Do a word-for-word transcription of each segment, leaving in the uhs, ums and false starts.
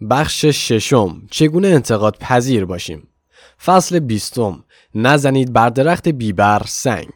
بخش ششم، چگونه انتقاد پذیر باشیم. فصل بیستم، نزنید بر درخت بیبر سنگ.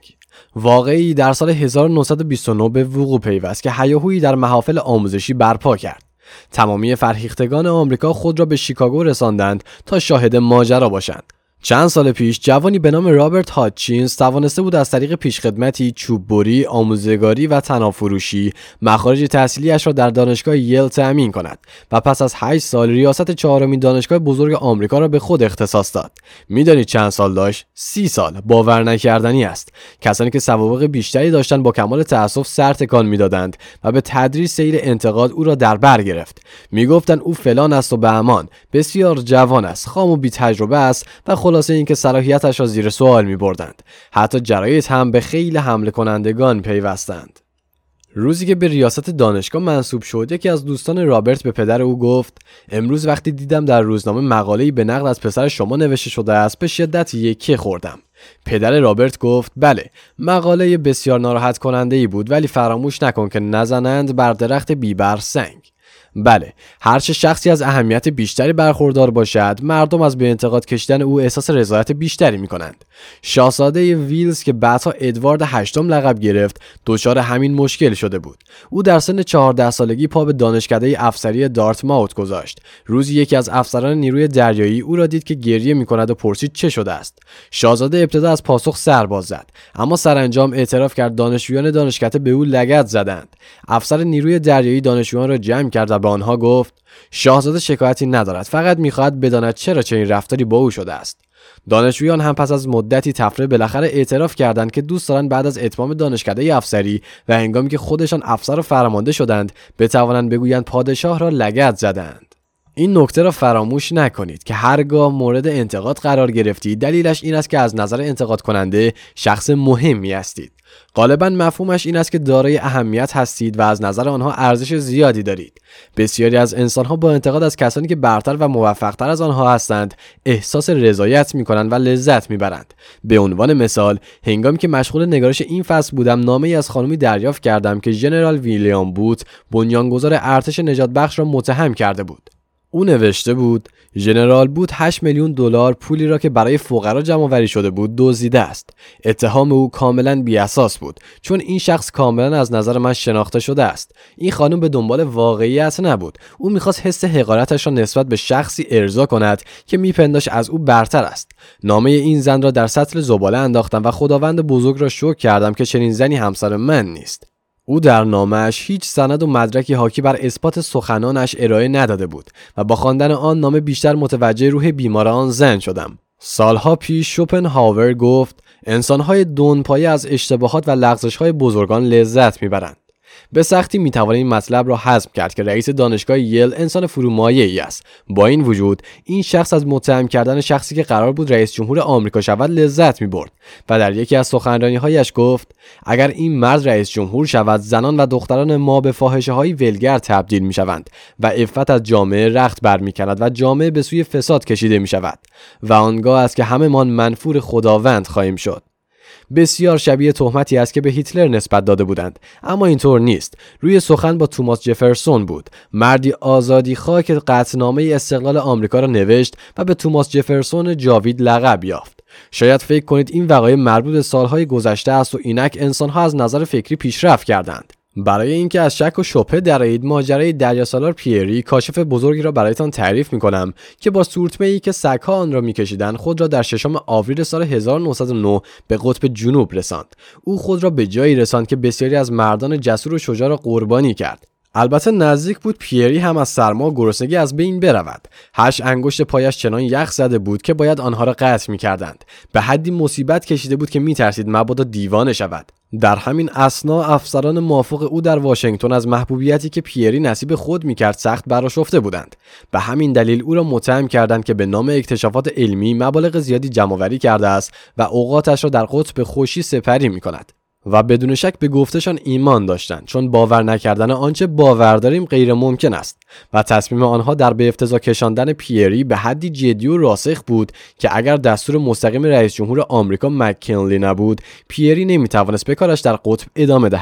واقعی در سال هزار و نهصد و بیست و نه به وقوع پیوست که هیاهویی در محافل آموزشی برپا کرد. تمامی فرهیختگان آمریکا خود را به شیکاگو رساندند تا شاهد ماجرا باشند. چند سال پیش جوانی به نام رابرت هاتچینز توانسته بود از طریق پیشخدمتی، چوببری، آموزگاری و طناب‌فروشی مخارج تحصیلی‌اش را در دانشگاه ییل تأمین کند و پس از هشت سال ریاست چهارمین دانشگاه بزرگ آمریکا را به خود اختصاص داد. می‌دانید چند سال داشت؟ سی سال. باور نکردنی است. کسانی که سوابق بیشتری داشتند با کمال تأسف سر تکان می‌دادند و به تدریج سیل انتقاد او را در بر گرفت. می‌گفتند او فلان است و بهمان، بسیار جوان است، خام و بی‌تجربه است و خلاصه اینکه صلاحیتش را زیر سوال می بردند. حتی جراید هم به خیلی حمله کنندگان پیوستند. روزی که به ریاست دانشگاه منصوب شد، یکی از دوستان رابرت به پدر او گفت: امروز وقتی دیدم در روزنامه مقاله‌ای به نقد از پسر شما نوشته شده است، به شدت یکه خوردم. پدر رابرت گفت: بله، مقاله بسیار ناراحت کننده‌ای بود، ولی فراموش نکن که نزنند بر درخت بیبر سنگ. بله، هرچه شخصی از اهمیت بیشتری برخوردار باشد، مردم از به انتقاد کشیدن او احساس رضایت بیشتری می کنند. شاهزاده ویلز که بعدها ادوارد هشتم لقب گرفت، دچار همین مشکل شده بود. او در سن چهارده سالگی پا به دانشکده افسری دارتماوت گذاشت. روزی یکی از افسران نیروی دریایی او را دید که گریه می کند و پرسید چه شده است. شاهزاده ابتدا از پاسخ سر باز زد، اما سرانجام اعتراف کرد دانشجویان دانشکده به او لگد زدند. افسر نیروی دریایی دانشجویان را جمع کرد و به آنها گفت: شاهزاده شکایتی ندارد، فقط می‌خواهد بداند چرا چنین رفتاری با او شده است. دانشجویان هم پس از مدتی تفره بالاخره اعتراف کردند که دوست دارند بعد از اتمام دانشکده افسری و هنگامی که خودشان افسر و فرمانده شدند بتوانند بگویند پادشاه را لگد زدند. این نکته را فراموش نکنید که هرگاه مورد انتقاد قرار گرفتید، دلیلش این است که از نظر انتقاد کننده شخص مهمی هستید. غالباً مفهومش این است که دارای اهمیت هستید و از نظر آنها ارزش زیادی دارید. بسیاری از انسان‌ها با انتقاد از کسانی که برتر و موفق‌تر از آنها هستند احساس رضایت می‌کنند و لذت می‌برند. به عنوان مثال، هنگامی که مشغول نگارش این فصل بودم، نامه‌ای از خانمی دریافت کردم که ژنرال ویلیام بوت، بنیانگذار ارتش نجات بخش را متهم کرده بود. او نوشته بود: ژنرال بوت هشت میلیون دلار پولی را که برای فقرا جمع‌آوری شده بود دزدیده است. اتهام او کاملا بی‌اساس بود، چون این شخص کاملا از نظر من شناخته شده است. این خانم به دنبال واقعیت نبود. او می‌خواست حس حقارتش را نسبت به شخصی ارضا کند که می‌پنداشت از او برتر است. نامه این زن را در سطل زباله انداختم و خداوند بزرگ را شکر کردم که چنین زنی همسر من نیست. او در نامه‌اش هیچ سند و مدرکی حاکی بر اثبات سخنانش ارائه نداده بود و با خواندن آن نامه بیشتر متوجه روح بیمار آن زن شدم. سالها پیش شوپنهاور گفت: انسان‌های دونپایه از اشتباهات و لغزش‌های بزرگان لذت می‌برند. به سختی میتوان این مطلب را حذف کرد که رئیس دانشگاه ییل انسان فرومایه‌ای است. با این وجود این شخص از متهم کردن شخصی که قرار بود رئیس جمهور آمریکا شود لذت می‌برد و در یکی از سخنرانی‌هایش گفت: اگر این مرد رئیس جمهور شود، زنان و دختران ما به فاحشه‌های ولگر تبدیل می‌شوند و عفت از جامعه رخت برمی‌کند و جامعه به سوی فساد کشیده می‌شود و آنگاه است که همه‌مان منفور خداوند خواهیم شد. بسیار شبیه تهمتی است که به هیتلر نسبت داده بودند، اما اینطور نیست. روی سخن با توماس جفرسون بود، مردی آزادیخواه که قطعنامه استقلال آمریکا را نوشت و به توماس جفرسون جاوید لقب یافت. شاید فکر کنید این وقایع مربوط به سالهای گذشته است و اینک انسان‌ها از نظر فکری پیشرفت کردند. برای اینکه از شک و شبهه درآیید، ماجرای دریاسالار پیری، کاشف بزرگی را برایتان تعریف می‌کنم که با سورتمه‌ای که سگ‌ها آن را می‌کشیدند خود را در ششم آوریل سال هزار و نهصد و نه به قطب جنوب رساند. او خود را به جایی رساند که بسیاری از مردان جسور و شجاع را قربانی کرد. البته نزدیک بود پیری هم از سرما و گرسنگی از بین برود. هشت انگشت پایش چنان یخ زده بود که باید آنها را قطع می‌کردند. به حدی مصیبت کشیده بود که می‌ترسید مبادا دیوانه شود. در همین اثنا افسران موافق او در واشنگتن از محبوبیتی که پیری نصیب خود می‌کرد سخت برآشفته بودند. به همین دلیل او را متهم کردند که به نام اکتشافات علمی مبالغ زیادی جمع‌آوری کرده است و اوقاتش را در قطب خورشید سپری می‌کند. و بدون شک به گفتشان ایمان داشتند، چون باور نکردن آنچه باور داریم غیر ممکن است و تصمیم آنها در به افتضاح کشاندن پیری به حدی جدی و راسخ بود که اگر دستور مستقیم رئیس جمهور آمریکا مک‌کنلی نبود، پیری نمیتوانست به کارش در قطب ادامه دهد.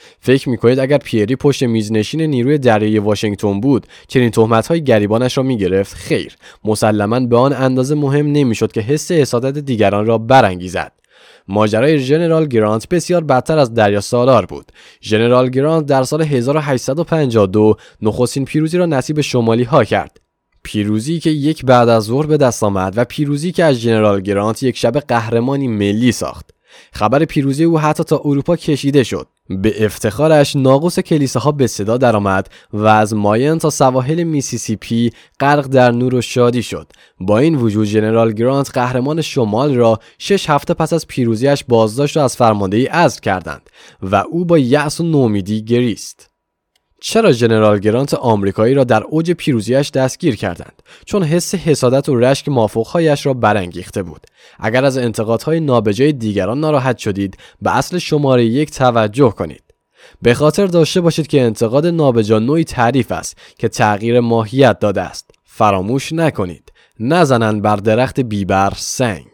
فکر میکنید اگر پیری پشت میزنشین نیروی دریایی واشنگتن بود چنین تهمت‌های گریبانش را میگرفت؟ خیر، مسلماً به آن اندازه مهم نمیشد که حس حسادت دیگران را برانگیزد. ماجرای ژنرال گرانت بسیار بدتر از دریا سالار بود. ژنرال گرانت در سال هزار و هشتصد و پنجاه و دو نخستین پیروزی را نصیب شمالی ها کرد. پیروزی که یک بعد از ظهر به دست آمد و پیروزی که از ژنرال گرانت یک شب قهرمانی ملی ساخت. خبر پیروزی او حتی تا اروپا کشیده شد. به افتخارش ناقوس کلیساها به صدا درآمد و از ماین تا سواحل میسیسیپی غرق در نور و شادی شد. با این وجود ژنرال گرانت قهرمان شمال را شش هفته پس از پیروزیش بازداشت و از فرماندهی عزل کردند و او با یأس و نومیدی گریست. چرا ژنرال گرانت آمریکایی را در اوج پیروزیش دستگیر کردند؟ چون حس حسادت و رشک مافوقهایش را برانگیخته بود. اگر از انتقادهای نابجای دیگران ناراحت شدید، به اصل شماره یک توجه کنید. به خاطر داشته باشید که انتقاد نابجا نوعی تعریف است که تغییر ماهیت داده است. فراموش نکنید، نزنند بر درخت بیبر سنگ.